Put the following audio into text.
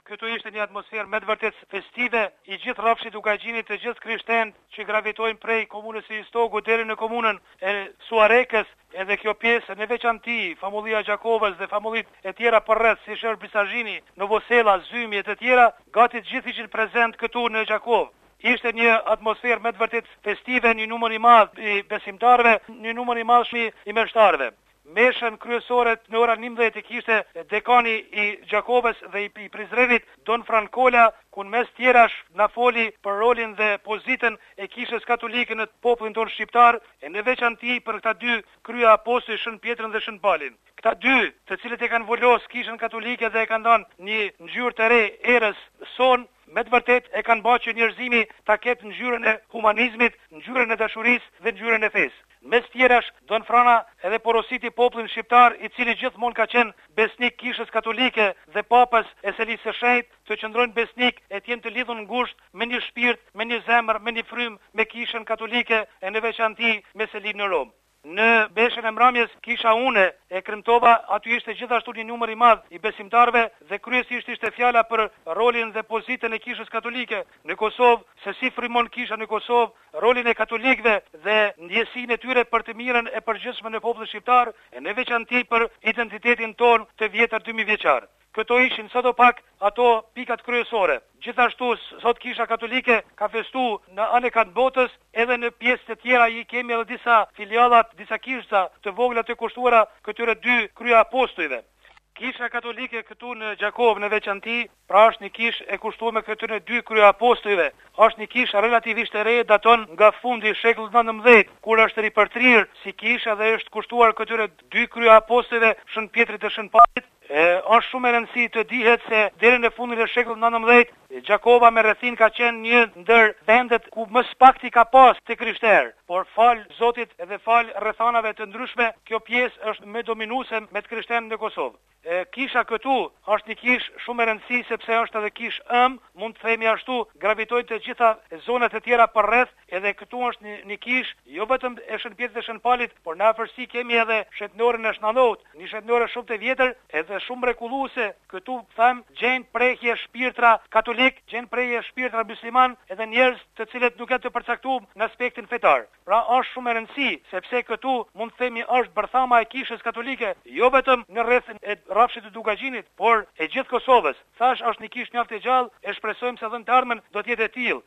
Këtu ishte një atmosferë me të vërtet festive, i gjithë rrafshit Dukagjinit, të gjithë krishterët që gravitojnë prej komunës së Istogu deri në komunën e Suarekës, edhe kjo pjesë në veçanti, famullia Gjakovës dhe famullit e tjera përreth, si Shër Bisazhini, Novosela, Zymi e të tjera, gati të gjithë ishin prezent këtu në Gjakovë. Ishte një atmosferë me të vërtet festive, një numër i madh i besimtarëve, një numër i madh i meshtarëve. Meshën kryesore në orën 11 kishte dekani i Gjakovës dhe i Prizrenit, Don Frankola, ku në mes tjerash na foli për rolin dhe pozitën e kishës katolike në popullin tonë shqiptar, e në veçanti për këta dy krye apostujt Shën Pjetrën dhe Shën Palin. Këta dy, të cilët e kanë volos kishën katolike dhe e kanë dhënë një ngjyrë të re erës son, me të vërtet e kanë bërë që njerëzimi ta ketë ngjyrën e humanizmit, ngjyrën e dashurisë dhe ngjyrën e fesë. Mes tjerash, Don Frana edhe porositi popullin shqiptar, i cili gjithmonë ka qenë besnik kishës katolike dhe papës e Selisë së Shenjtë, të qëndrojnë besnik e të jenë të lidhur ngushtë me një shpirt, me një zemër, me një frym me kishën katolike e në veçanti me Selinë në Rom. Në Beshën e Mramjes kisha une e kremtova, aty ishte gjithashtu një numër i madh i besimtarëve dhe kryesisht ishte fjala për rolin dhe pozitën e kishës katolike në Kosovë, se si frymon kisha në Kosovë, rolin e katolikëve dhe ndjesinë e tyre për të mirën e përgjithshme në popullin shqiptar, e në veçanti për identitetin ton të vjetër 2000 vjeçar. Këto ishin sadopak ato pikat kryesore. Gjithashtu sot kisha katolike ka festu në anekat botës, edhe në pjesë të tjera i kemi edhe disa filialat, disa kishësa të vogla të kushtuara këtyre dy krye apostujve. Kisha katolike këtu në Gjakovë në veçanti, pra është një kishë e kushtuar këtyre dy krye apostujve. Është një kishë relativisht e re, daton nga fundi i shekullit 19, kur është ripërtrirë si kishë dhe është kushtuar këtyre dy krye apostujve, Shën Pjetrit dhe Shën Palit. Është shumë e rëndësishme të dihet se deri në fundin e shekullit 19, Gjakova me rrethin ka qenë një ndër vendet ku më spakti ka pas të krishterë, por fal Zotit edhe fal rrethanave të ndryshme, kjo pjesë është më dominuese me të krishterë në Kosovë. Kisha këtu është një kishë shumë e rëndësishme sepse është edhe kishë mund të themi ashtu, gravitojnë të gjitha zonat e tjera përreth, edhe këtu është një kishë jo vetëm e Shën Pjetrit dhe Shën Palit, por në afërsi kemi edhe shetënorën e Shnallot, një shetënorë shumë të vjetër, edhe shumë mrekulluese. Këtu them gjejnë prehje shpirtra katolik, gjejnë prehje shpirtra musliman, edhe njerëz të cilët nuk janë të përcaktuar në aspektin fetar. Pra është shumë e rëndësishme sepse këtu mund të themi është bërthama e kishës katolike, jo vetëm në rrethin e rrafshit të Dukagjinit, por e gjithë Kosovës. Thash është një kishë mjaft e gjallë, e shpresojmë se edhe në të ardhmen do të jetë e tillë.